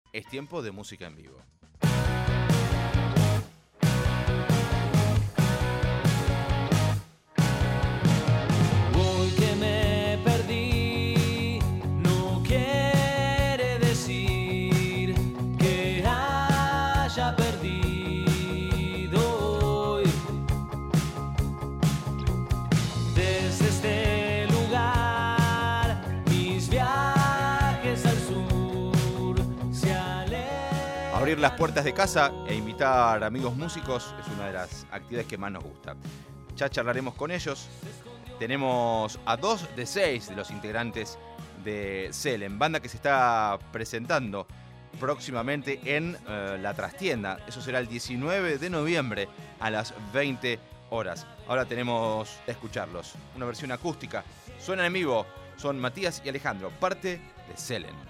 Es tiempo de música en vivo. Hoy que me perdí, no quiere decir que haya perdido hoy. Desde este lugar, mis viajes al sur se alejan. Abrir las puertas de casa e invitar amigos músicos es una de las actividades que más nos gusta. Ya charlaremos con ellos. Tenemos a 2 de 6 de los integrantes de Selen, banda que se está presentando próximamente en La Trastienda. Eso será el 19 de noviembre a las 20 horas. Ahora tenemos a escucharlos. Una versión acústica. Suenan en vivo. Son Matías y Alejandro, parte de Selen.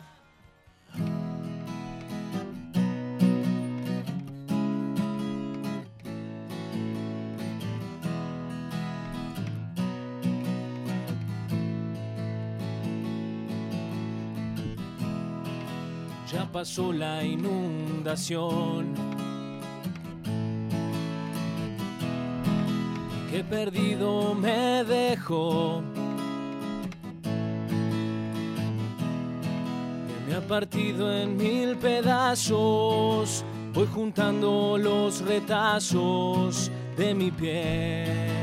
Ya pasó la inundación, que perdido me dejó, que me ha partido en 1000 pedazos. Voy juntando los retazos de mi piel.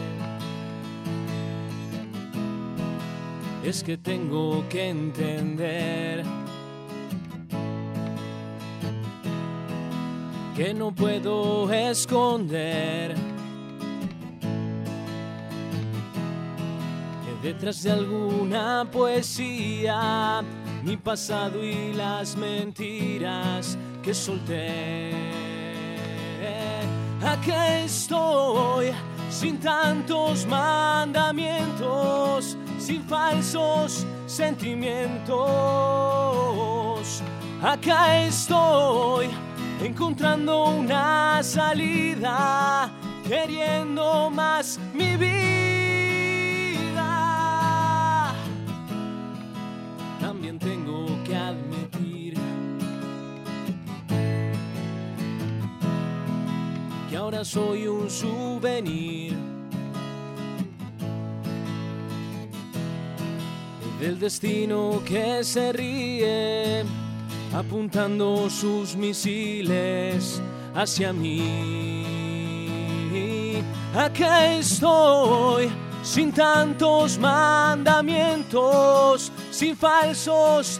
Es que tengo que entender que no puedo esconder que detrás de alguna poesía mi pasado y las mentiras que solté. Acá estoy sin tantos mandamientos, sin falsos sentimientos. Acá estoy encontrando una salida, queriendo más mi vida. También tengo que admitir que ahora soy un souvenir del destino que se ríe, apuntando sus misiles hacia mí. Acá estoy, sin tantos mandamientos, sin falsos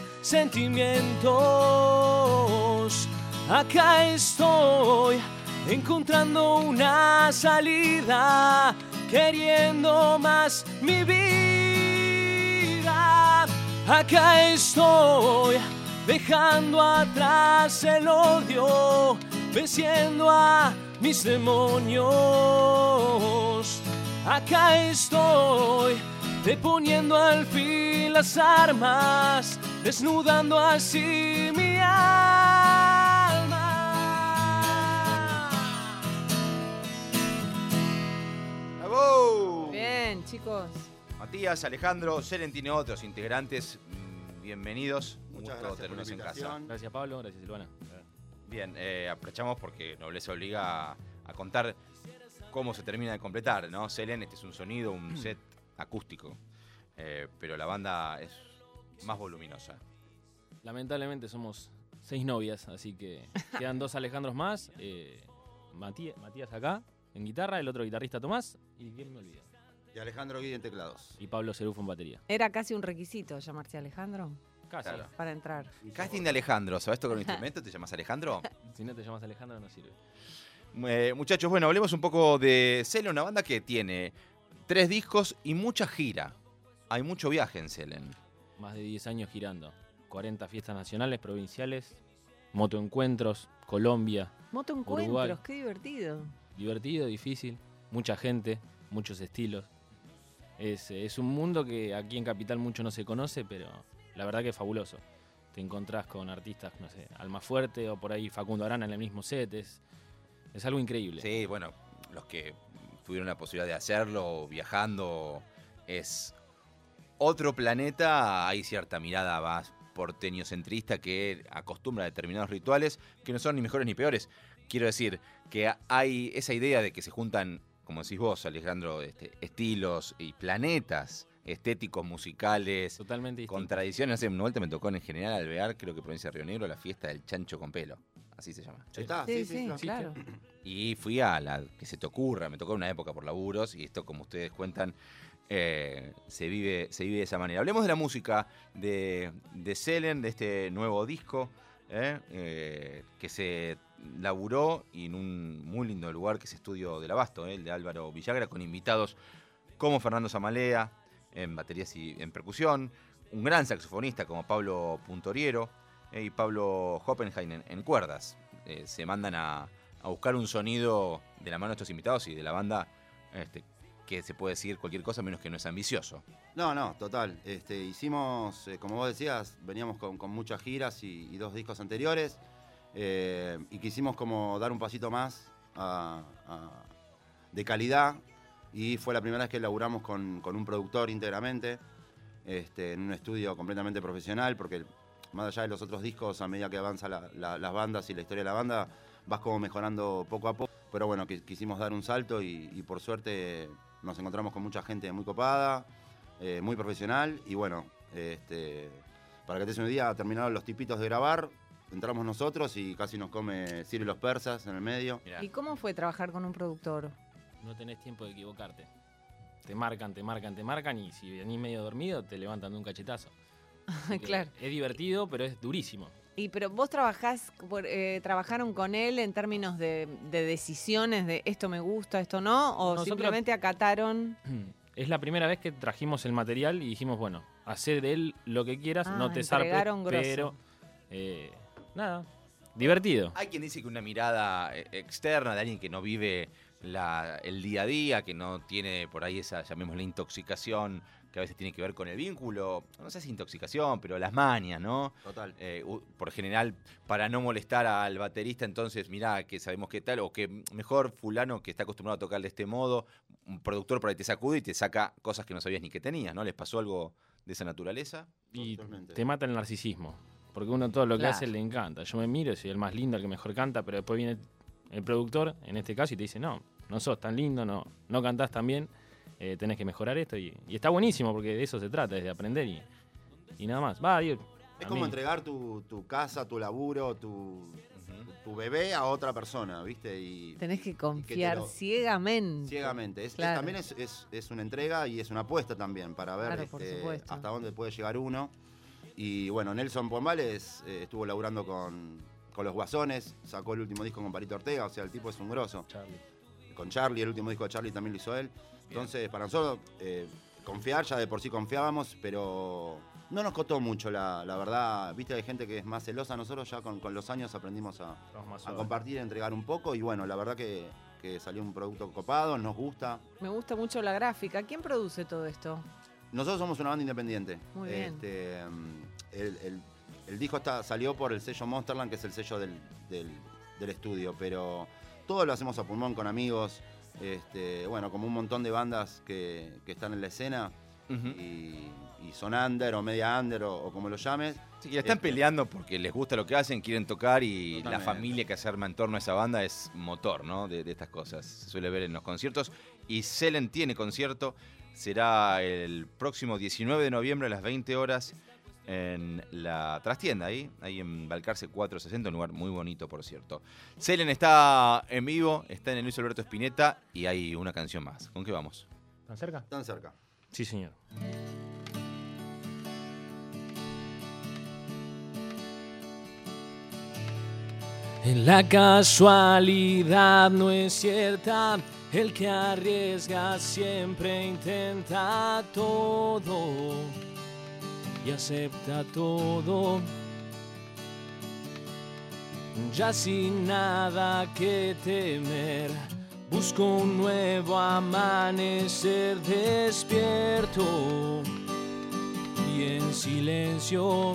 sentimientos. Acá estoy, encontrando una salida, queriendo más mi vida. Acá estoy, dejando atrás el odio, venciendo a mis demonios. Acá estoy, deponiendo al fin las armas, desnudando así mi alma. ¡Bravo! Bien, chicos. Matías, Alejandro, Selen tiene otros integrantes. Bienvenidos. Muchas Gusto gracias por la tenerlos en casa. invitación. Gracias Pablo, gracias Silvana. Bien, aprovechamos porque Nobleza obliga a contar cómo se termina de completar, ¿no? Selen, este es un sonido, un set acústico, pero la banda es más voluminosa. Lamentablemente somos 6 novias, así que quedan 2 Alejandros más. Matías acá en guitarra, el otro guitarrista Tomás, y ¿quién me olvida? Y Alejandro Guidi en teclados. Y Pablo Cerufo en batería. Era casi un requisito llamarse Alejandro Casi. Claro. para entrar. Casting de Alejandro, ¿sabes tocar un instrumento? ¿Te llamas Alejandro? Si no te llamas Alejandro no sirve. Muchachos, bueno, hablemos un poco de Selen, una banda que tiene 3 discos y mucha gira. Hay mucho viaje en Selen. Más de 10 años girando. 40 fiestas nacionales, provinciales, motoencuentros, Colombia. Motoencuentros, Uruguay. qué divertido. Divertido, difícil, mucha gente, muchos estilos. Es un mundo que aquí en Capital mucho no se conoce, pero la verdad que es fabuloso. Te encontrás con artistas, no sé, Almafuerte o por ahí Facundo Arana en el mismo set. Es algo increíble. Sí, bueno, los que tuvieron la posibilidad de hacerlo viajando es otro planeta. Hay cierta mirada más porteñocentrista que acostumbra a determinados rituales que no son ni mejores ni peores. Quiero decir que hay esa idea de que se juntan, como decís vos, Alejandro, estilos y planetas estéticos, musicales, Totalmente distinto. con tradiciones. Hace una vuelta me tocó en General Alvear, creo que provincia de Río Negro, la fiesta del chancho con pelo. Así se llama. ¿Está? Sí, claro. claro. Y fui a la que se te ocurra, me tocó en una época por laburos y esto, como ustedes cuentan, se vive de esa manera. Hablemos de la música de Selen, de este nuevo disco que se laburó y en un muy lindo lugar que es Estudio del Abasto, el de Álvaro Villagra, con invitados como Fernando Zamalea en baterías y en percusión, un gran saxofonista como Pablo Puntoriero y Pablo Hoppenheim en cuerdas. Se mandan a buscar un sonido de la mano de estos invitados y de la banda que se puede decir cualquier cosa menos que no es ambicioso. No, total. Hicimos, como vos decías, veníamos con muchas giras y 2 discos anteriores y quisimos como dar un pasito más de calidad y fue la primera vez que laburamos con un productor íntegramente en un estudio completamente profesional, porque más allá de los otros discos, a medida que avanza las bandas y la historia de la banda, vas como mejorando poco a poco. Pero bueno, quisimos dar un salto y por suerte nos encontramos con mucha gente muy copada, muy profesional. Y bueno, para que te des una idea, terminaron los tipitos de grabar, entramos nosotros y casi nos come Ciro y los persas en el medio. Mirá. ¿Y cómo fue trabajar con un productor? No tenés tiempo de equivocarte. Te marcan y si venís medio dormido te levantan de un cachetazo. Así que Claro. Es divertido, pero es durísimo. Pero vos trabajaron con él en términos de decisiones de esto me gusta, esto no, o Nosotros- simplemente acataron. Es la primera vez que trajimos el material y dijimos, bueno, hacé de él lo que quieras, no te zarpes, entregaron grosso. pero nada, divertido. Hay quien dice que una mirada externa de alguien que no vive el día a día, que no tiene por ahí esa, llamémosle, intoxicación, que a veces tiene que ver con el vínculo, no sé si intoxicación, pero las mañas, ¿no? Total. Por general, para no molestar al baterista, entonces, mirá, que sabemos qué tal, o que mejor fulano que está acostumbrado a tocar de este modo, un productor por ahí te sacude y te saca cosas que no sabías ni que tenías, ¿no? ¿Les pasó algo de esa naturaleza? Y Totalmente. te mata el narcisismo, porque uno todo lo que Claro. hace le encanta. Yo me miro, soy el más lindo, el que mejor canta, pero después viene el productor, en este caso, y te dice, no sos tan lindo, no cantás tan bien, tenés que mejorar esto. Y está buenísimo, porque de eso se trata, es de aprender y nada más. Es como entregar tu casa, tu laburo, tu bebé a otra persona, ¿viste? Y Tenés que te confiar lo- ciegamente. ciegamente. Claro. También es una entrega y es una apuesta también para ver Claro, por supuesto. hasta dónde puede llegar uno. Y bueno, Nelson Pombales estuvo laburando con los Guasones, sacó el último disco con Parito Ortega, o sea, el tipo es un grosso. Con Charlie, el último disco de Charlie también lo hizo él. Entonces, para nosotros, confiar, ya de por sí confiábamos, pero no nos costó mucho, la verdad. Viste, hay gente que es más celosa. Nosotros ya con los años aprendimos a compartir, a entregar un poco. Y bueno, la verdad que salió un producto copado, nos gusta. Me gusta mucho la gráfica. ¿Quién produce todo esto? Nosotros somos una banda independiente. Muy bien. El disco salió por el sello Monsterland, que es el sello del estudio, pero todo lo hacemos a pulmón con amigos. Bueno, como un montón de bandas que están en la escena y son under o media under o como lo llames. Sí, que están peleando porque les gusta lo que hacen, quieren tocar y Totalmente. la familia que se arma en torno a esa banda es motor, ¿no? de estas cosas. Se suele ver en los conciertos. Y Selen tiene concierto, será el próximo 19 de noviembre a las 20 horas en la trastienda, ahí en Balcarce 460, un lugar muy bonito, por cierto. Selen está en vivo, está en el Luis Alberto Spinetta y hay una canción más. ¿Con qué vamos? ¿Tan cerca? Tan cerca. Sí, señor. En la casualidad no es cierta, el que arriesga siempre intenta todo y acepta todo. Ya sin nada que temer, busco un nuevo amanecer despierto y en silencio.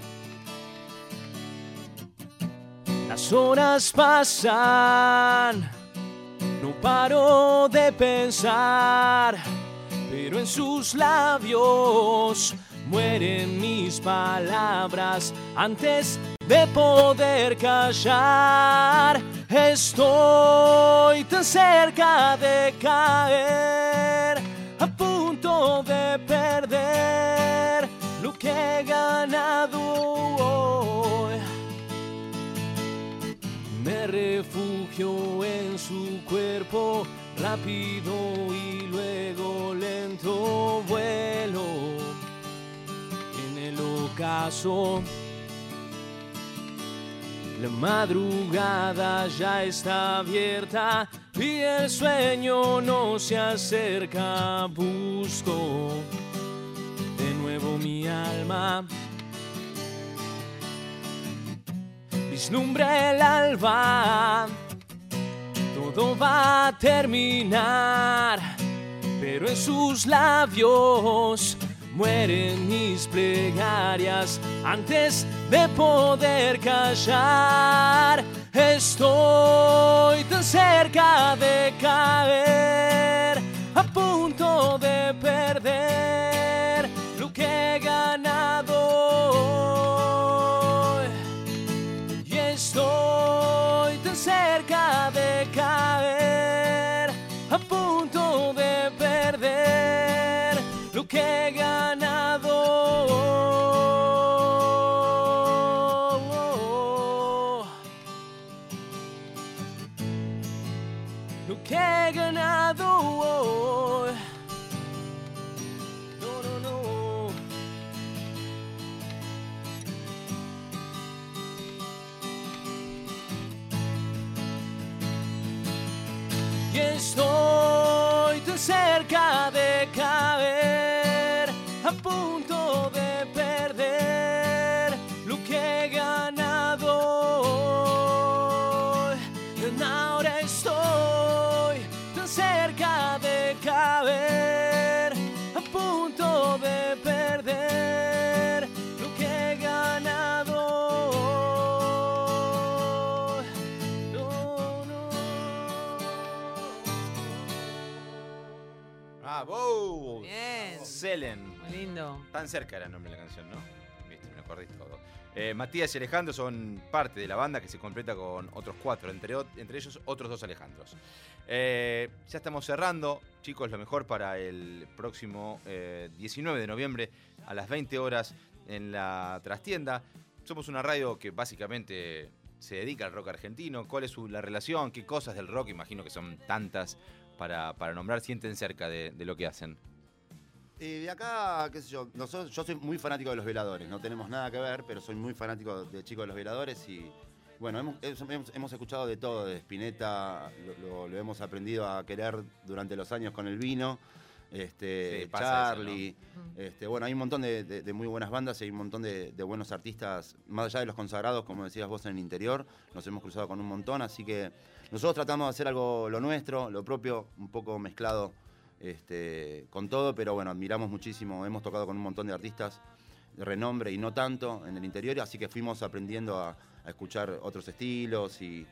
Las horas pasan, no paro de pensar, pero en sus labios mueren mis palabras antes de poder callar. Estoy tan cerca de caer, a punto de perder lo que he ganado hoy. Me refugio en su cuerpo, rápido y luego lento vuelo. En el ocaso, la madrugada ya está abierta y el sueño no se acerca. Busco de nuevo mi alma, vislumbra el alba. Todo va a terminar, pero en sus labios mueren mis plegarias antes de poder callar. Estoy tan cerca de caer, a punto de perder lo que he ganado hoy. Y estoy tan cerca de caer, a punto de perder lo que he ganado. Lo que he ganado hoy. No, no, no. Y estoy tan cerca de caer, a punto de perder lo que he ganado hoy. Ahora estoy tan cerca de caer, a punto de perder lo que he ganado hoy. No, no. ¡Bravo! Bien. Selen. Muy lindo. Tan cerca era el nombre de la canción, ¿no? Viste, me lo acordé todo. Matías y Alejandro son parte de la banda que se completa con otros 4, entre ellos otros 2 Alejandros. Ya estamos cerrando, chicos, lo mejor para el próximo 19 de noviembre a las 20 horas en la Trastienda. Somos una radio que básicamente se dedica al rock argentino. ¿Cuál es la relación? ¿Qué cosas del rock? Imagino que son tantas para nombrar. Sienten cerca de lo que hacen. De acá, qué sé yo, yo soy muy fanático de Los Veladores, no tenemos nada que ver, pero soy muy fanático de Chicos de Los Veladores y bueno, hemos escuchado de todo, de Spinetta, lo hemos aprendido a querer durante los años con el vino, Sí, pasa Charlie, eso, ¿no? Bueno, hay un montón de muy buenas bandas y hay un montón de buenos artistas, más allá de los consagrados, como decías vos en el interior, nos hemos cruzado con un montón, así que nosotros tratamos de hacer algo lo nuestro, lo propio, un poco mezclado con todo, pero bueno, admiramos muchísimo, hemos tocado con un montón de artistas de renombre y no tanto en el interior, así que fuimos aprendiendo a escuchar otros estilos y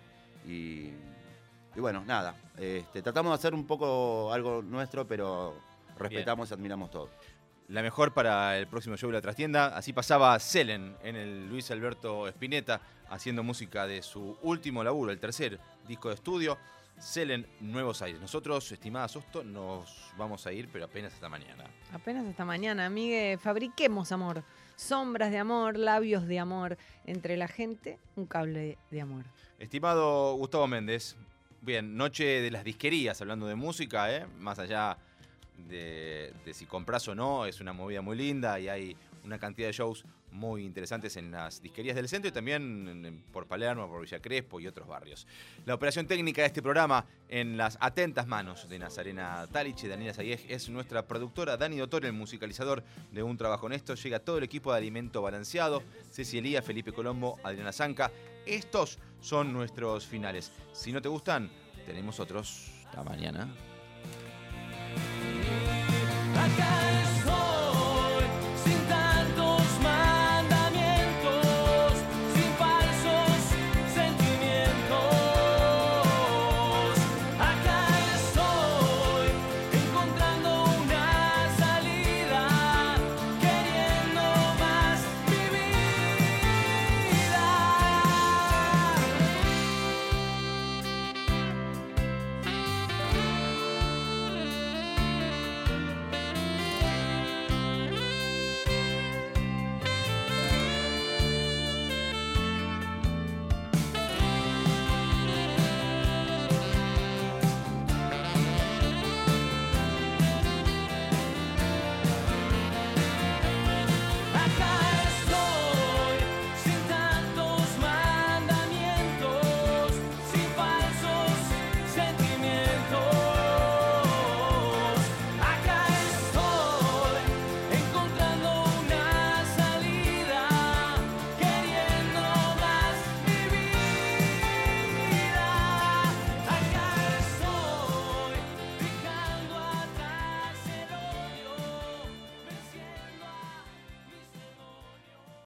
bueno, nada, tratamos de hacer un poco algo nuestro, pero respetamos y admiramos todo. La mejor para el próximo show de la Trastienda. Así pasaba Selen en el Luis Alberto Spinetta, haciendo música de su último laburo, el tercer disco de estudio, Selen Nuevos Aires. Nosotros, estimada Sosto, nos vamos a ir, pero apenas hasta mañana. Apenas hasta mañana, amigue. Fabriquemos amor. Sombras de amor, labios de amor. Entre la gente, un cable de amor. Estimado Gustavo Méndez, bien, noche de las disquerías, hablando de música, más allá de si compras o no, es una movida muy linda y hay una cantidad de shows muy interesantes en las disquerías del centro y también por Palermo, por Villa Crespo y otros barrios. La operación técnica de este programa en las atentas manos de Nazarena Talich y Daniela Sayej es nuestra productora. Dani Dottore, el musicalizador de Un Trabajo Honesto. Llega todo el equipo de Alimento Balanceado, Ceci Elía, Felipe Colombo, Adriana Zanca. Estos son nuestros finales. Si no te gustan, tenemos otros. Hasta mañana.